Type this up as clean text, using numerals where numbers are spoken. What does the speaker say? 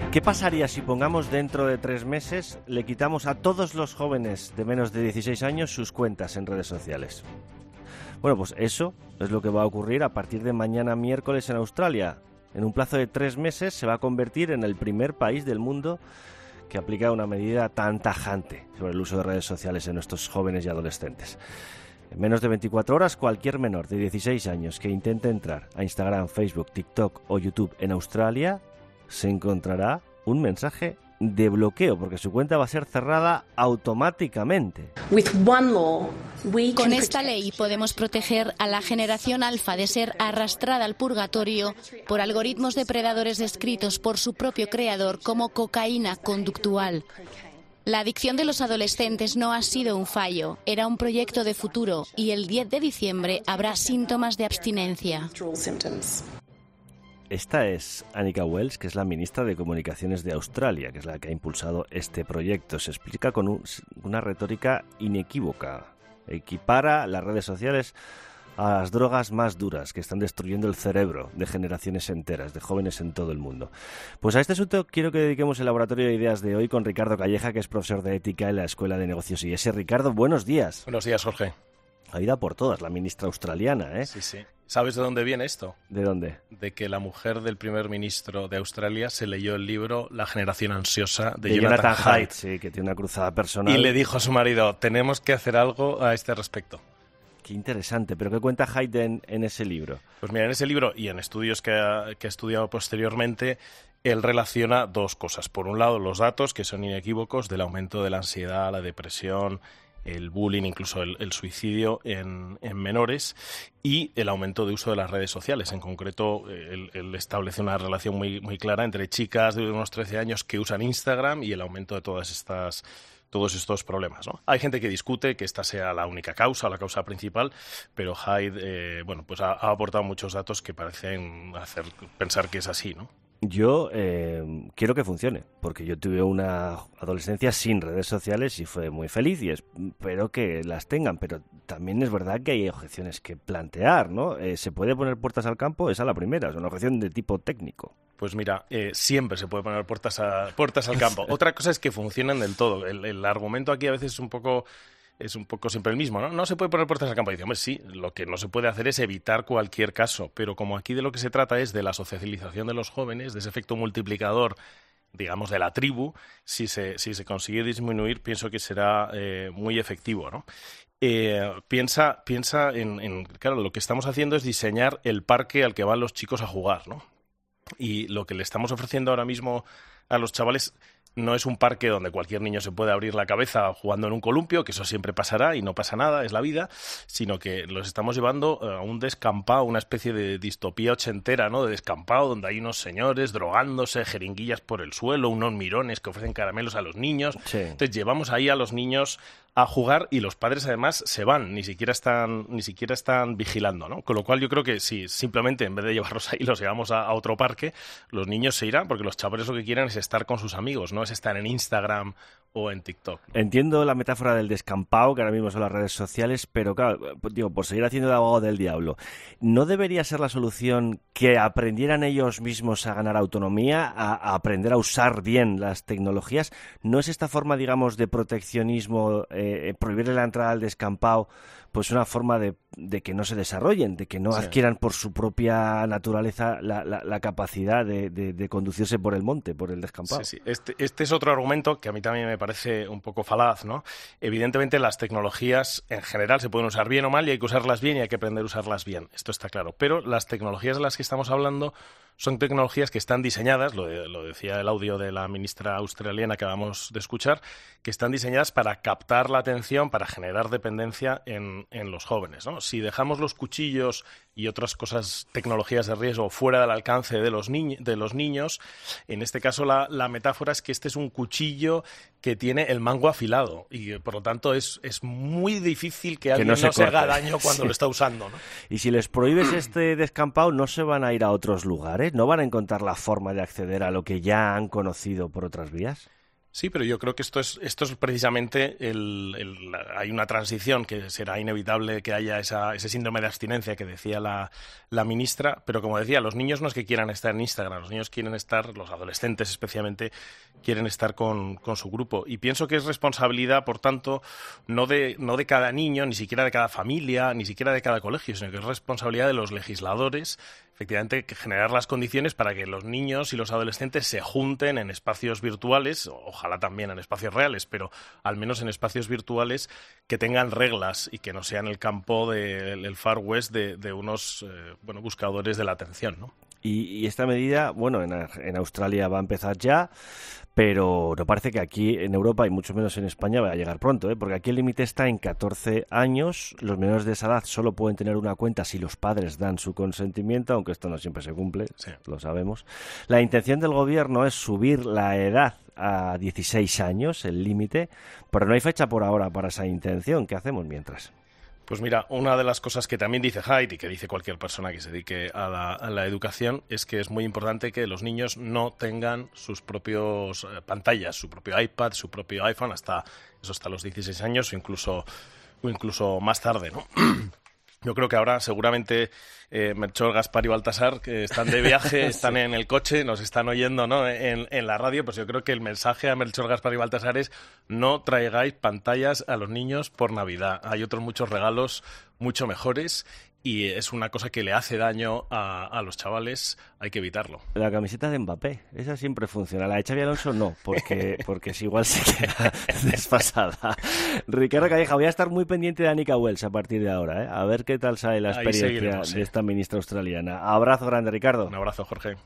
¿Qué pasaría si, pongamos, dentro de 3 meses le quitamos a todos los jóvenes de menos de 16 años sus cuentas en redes sociales? Bueno, pues eso es lo que va a ocurrir a partir de mañana miércoles en Australia. En un plazo de 3 meses se va a convertir en el primer país del mundo que aplica una medida tan tajante sobre el uso de redes sociales en nuestros jóvenes y adolescentes. En menos de 24 horas, cualquier menor de 16 años que intente entrar a Instagram, Facebook, TikTok o YouTube en Australia se encontrará un mensaje de bloqueo, porque su cuenta va a ser cerrada automáticamente. Con esta ley podemos proteger a la generación alfa de ser arrastrada al purgatorio por algoritmos depredadores descritos por su propio creador como cocaína conductual. La adicción de los adolescentes no ha sido un fallo, era un proyecto de futuro y el 10 de diciembre habrá síntomas de abstinencia. Esta es Anika Wells, que es la ministra de Comunicaciones de Australia, que es la que ha impulsado este proyecto. Se explica con una retórica inequívoca. Equipara las redes sociales a las drogas más duras que están destruyendo el cerebro de generaciones enteras, de jóvenes en todo el mundo. Pues a este asunto quiero que dediquemos el laboratorio de ideas de hoy con Ricardo Calleja, que es profesor de ética en la Escuela de Negocios IES. Ricardo, buenos días. Buenos días, Jorge. Ha ido a por todas la ministra australiana, ¿eh? Sí, sí. ¿Sabes de dónde viene esto? ¿De dónde? De que la mujer del primer ministro de Australia se leyó el libro La generación ansiosa de Jonathan Haidt, sí, que tiene una cruzada personal. Y le dijo a su marido, tenemos que hacer algo a este respecto. Qué interesante. ¿Pero qué cuenta Haidt en ese libro? Pues mira, en ese libro y en estudios que ha estudiado posteriormente, él relaciona dos cosas. Por un lado, los datos, que son inequívocos, del aumento de la ansiedad, la depresión, el bullying, incluso el suicidio en menores, y el aumento de uso de las redes sociales. En concreto, él establece una relación muy clara entre chicas de unos 13 años que usan Instagram y el aumento de todos estos problemas, ¿no? Hay gente que discute que esta sea la única causa, la causa principal, pero Haidt pues ha aportado muchos datos que parecen hacer pensar que es así, ¿no? Yo quiero que funcione, porque yo tuve una adolescencia sin redes sociales y fue muy feliz y espero que las tengan, pero también es verdad que hay objeciones que plantear, ¿no? ¿Se puede poner puertas al campo? Esa es la primera, es una objeción de tipo técnico. Pues mira, siempre se puede poner puertas al campo. Otra cosa es que funcionen del todo. El argumento aquí a veces es un poco siempre el mismo, ¿no? No se puede poner puertas al campo. Y dice, hombre, sí, lo que no se puede hacer es evitar cualquier caso, pero como aquí de lo que se trata es de la socialización de los jóvenes, de ese efecto multiplicador, digamos, de la tribu, si se consigue disminuir, pienso que será muy efectivo, ¿no? Piensa en claro, lo que estamos haciendo es diseñar el parque al que van los chicos a jugar, ¿no? Y lo que le estamos ofreciendo ahora mismo a los chavales no es un parque donde cualquier niño se puede abrir la cabeza jugando en un columpio, que eso siempre pasará y no pasa nada, es la vida, sino que los estamos llevando a un descampado, una especie de distopía ochentera, ¿no? De descampado, donde hay unos señores drogándose, jeringuillas por el suelo, unos mirones que ofrecen caramelos a los niños. Sí. Entonces llevamos ahí a los niños a jugar y los padres además se van, ni siquiera están vigilando, ¿no? Con lo cual yo creo que si simplemente en vez de llevarlos ahí los llevamos a otro parque, los niños se irán porque los chavales lo que quieren es estar con sus amigos, no es estar en Instagram o en TikTok. Entiendo la metáfora del descampado, que ahora mismo son las redes sociales, pero claro, digo, por seguir haciendo de abogado del diablo, ¿no debería ser la solución que aprendieran ellos mismos a ganar autonomía, a aprender a usar bien las tecnologías? ¿No es esta forma, digamos, de proteccionismo, prohibirle la entrada al descampado, pues una forma de que no se desarrollen, de que no adquieran por su propia naturaleza la capacidad de conducirse por el monte, por el descampado? Sí. Este es otro argumento que a mí también me parece un poco falaz, ¿no? Evidentemente las tecnologías en general se pueden usar bien o mal y hay que usarlas bien y hay que aprender a usarlas bien, esto está claro, pero las tecnologías de las que estamos hablando son tecnologías que están diseñadas, lo decía el audio de la ministra australiana que acabamos de escuchar, que están diseñadas para captar la atención, para generar dependencia en los jóvenes, ¿no? Si dejamos los cuchillos y otras cosas, tecnologías de riesgo, fuera del alcance de los niños, en este caso la metáfora es que este es un cuchillo que tiene el mango afilado y por lo tanto es muy difícil que alguien no se haga daño cuando lo está usando, ¿no? Y si les prohíbes este descampado, ¿no se van a ir a otros lugares? ¿No van a encontrar la forma de acceder a lo que ya han conocido por otras vías? Sí, pero yo creo que esto es precisamente hay una transición que será inevitable que haya ese síndrome de abstinencia que decía la ministra, pero como decía, los niños no es que quieran estar en Instagram, los niños quieren estar, los adolescentes especialmente, quieren estar con su grupo. Y pienso que es responsabilidad, por tanto, no de cada niño, ni siquiera de cada familia, ni siquiera de cada colegio, sino que es responsabilidad de los legisladores, efectivamente, generar las condiciones para que los niños y los adolescentes se junten en espacios virtuales, ojalá también en espacios reales, pero al menos en espacios virtuales que tengan reglas y que no sean el campo del Far West de unos buscadores de la atención, ¿no? Y esta medida, bueno, en Australia va a empezar ya, pero no parece que aquí en Europa y mucho menos en España vaya a llegar pronto, porque aquí el límite está en 14 años. Los menores de esa edad solo pueden tener una cuenta si los padres dan su consentimiento, aunque esto no siempre se cumple, sí, lo sabemos. La intención del gobierno es subir la edad a 16 años, el límite, pero no hay fecha por ahora para esa intención. ¿Qué hacemos mientras? Pues mira, una de las cosas que también dice Haidt y que dice cualquier persona que se dedique a la educación es que es muy importante que los niños no tengan sus propios pantallas, su propio iPad, su propio iPhone, hasta los 16 años o incluso más tarde, ¿no? Yo creo que ahora seguramente Melchor, Gaspar y Baltasar, que están de viaje, están en el coche, nos están oyendo, ¿no? en la radio, pues yo creo que el mensaje a Melchor, Gaspar y Baltasar es: no traigáis pantallas a los niños por Navidad. Hay otros muchos regalos mucho mejores y es una cosa que le hace daño a los chavales, hay que evitarlo. La camiseta de Mbappé, esa siempre funciona. La de Xabi Alonso no, porque es igual se queda desfasada. Ricardo Calleja, voy a estar muy pendiente de Anika Wells a partir de ahora, a ver qué tal sale la experiencia de esta ministra australiana. Abrazo grande, Ricardo. Un abrazo, Jorge.